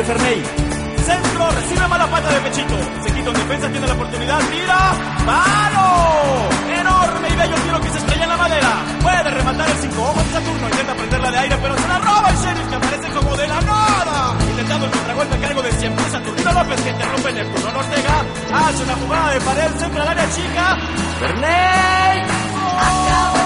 Ferney. Centro, recibe mala pata de pechito. Se quita en defensa, tiene la oportunidad, tira. ¡Palo! Enorme y bello tiro que se estrella en la madera. Puede rematar el 5 ojos de Saturno. Intenta prenderla de aire, pero se la roba el Sheriff, que aparece como de la nada. Intentando el contragolpe a cargo de siempre Saturnino López, que interrumpe en el turno. Ortega hace una jugada de pared, centra al área chica. Ferney. Acabó.